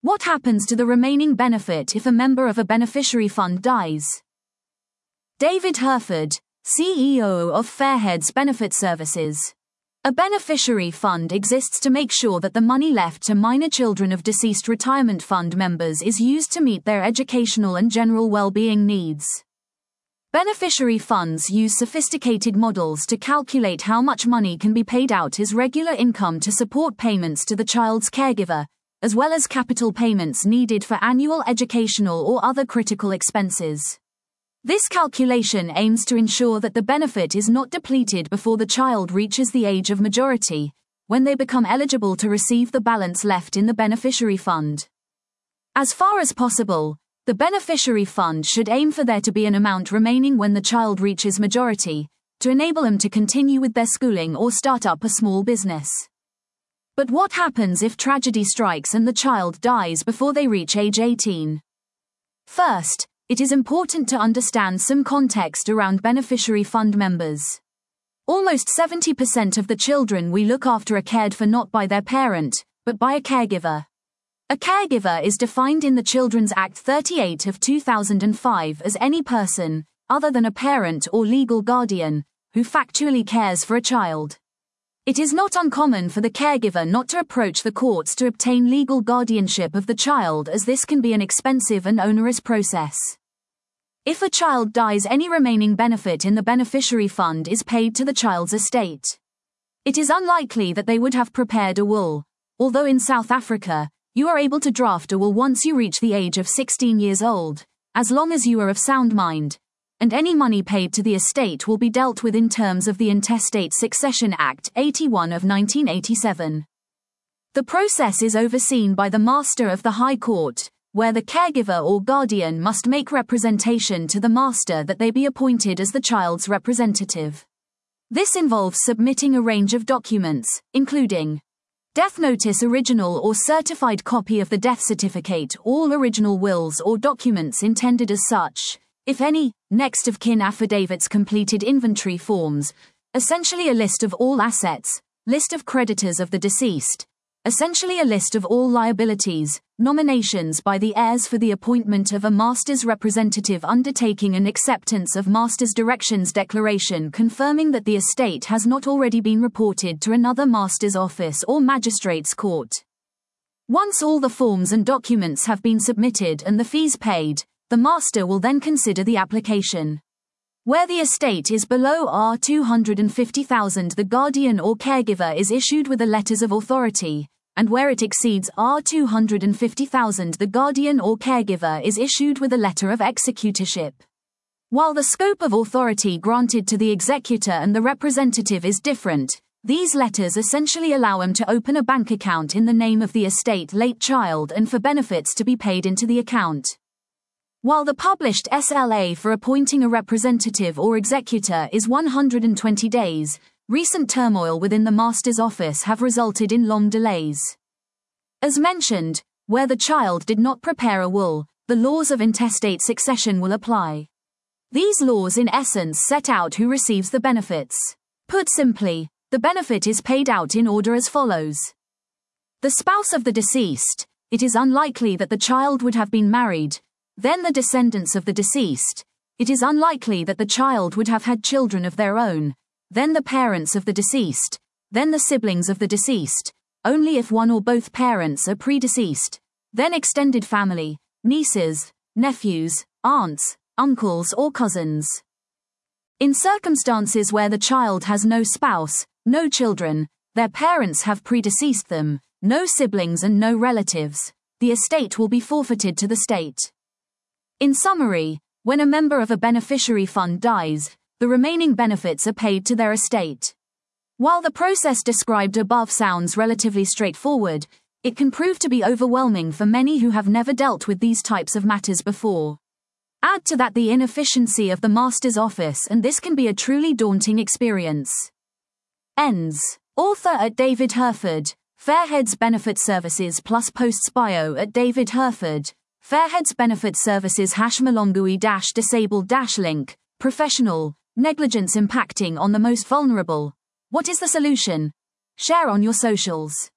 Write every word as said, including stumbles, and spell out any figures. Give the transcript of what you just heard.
What happens to the remaining benefit if a member of a beneficiary fund dies? David Herford, C E O of Fairheads Benefit Services. A beneficiary fund exists to make sure that the money left to minor children of deceased retirement fund members is used to meet their educational and general well-being needs. Beneficiary funds use sophisticated models to calculate how much money can be paid out as regular income to support payments to the child's caregiver, as well as capital payments needed for annual educational or other critical expenses. This calculation aims to ensure that the benefit is not depleted before the child reaches the age of majority, when they become eligible to receive the balance left in the beneficiary fund. As far as possible, the beneficiary fund should aim for there to be an amount remaining when the child reaches majority, to enable them to continue with their schooling or start up a small business. But what happens if tragedy strikes and the child dies before they reach age eighteen? First, it is important to understand some context around beneficiary fund members. Almost seventy percent of the children we look after are cared for not by their parent, but by a caregiver. A caregiver is defined in the Children's Act thirty-eight of two thousand five as any person, other than a parent or legal guardian, who factually cares for a child. It is not uncommon for the caregiver not to approach the courts to obtain legal guardianship of the child, as this can be an expensive and onerous process. If a child dies, any remaining benefit in the beneficiary fund is paid to the child's estate. It is unlikely that they would have prepared a will, although in South Africa, you are able to draft a will once you reach the age of sixteen years old, as long as you are of sound mind, and any money paid to the estate will be dealt with in terms of the Intestate Succession Act eighty-one of nineteen eighty-seven. The process is overseen by the Master of the High Court, where the caregiver or guardian must make representation to the Master that they be appointed as the child's representative. This involves submitting a range of documents, including death notice, original or certified copy of the death certificate, all original wills or documents intended as such, if any, next of kin affidavits, completed inventory forms, essentially a list of all assets, list of creditors of the deceased, essentially a list of all liabilities, nominations by the heirs for the appointment of a master's representative, undertaking an acceptance of master's directions, declaration confirming that the estate has not already been reported to another master's office or magistrate's court. Once all the forms and documents have been submitted and the fees paid, the master will then consider the application. Where the estate is below R two hundred fifty thousand, the guardian or caregiver is issued with the letters of authority, and where it exceeds R two hundred fifty thousand, the guardian or caregiver is issued with a letter of executorship. While the scope of authority granted to the executor and the representative is different, these letters essentially allow him to open a bank account in the name of the estate late child and for benefits to be paid into the account. While the published S L A for appointing a representative or executor is one hundred twenty days, recent turmoil within the Master's office have resulted in long delays. As mentioned, where the child did not prepare a will, the laws of intestate succession will apply. These laws in essence set out who receives the benefits. Put simply, the benefit is paid out in order as follows. The spouse of the deceased, it is unlikely that the child would have been married. Then the descendants of the deceased, it is unlikely that the child would have had children of their own. Then the parents of the deceased, then the siblings of the deceased, only if one or both parents are predeceased, then extended family, nieces, nephews, aunts, uncles or cousins. In circumstances where the child has no spouse, no children, their parents have predeceased them, no siblings and no relatives, the estate will be forfeited to the state. In summary, when a member of a beneficiary fund dies, the remaining benefits are paid to their estate. While the process described above sounds relatively straightforward, it can prove to be overwhelming for many who have never dealt with these types of matters before. Add to that the inefficiency of the Master's office, and this can be a truly daunting experience. Ends. Author at David Herford, Fairheads Benefit Services plus posts bio at David Herford. Fairheads Benefit Services hash Malongui dash disabled dash link, professional, negligence impacting on the most vulnerable. What is the solution? Share on your socials.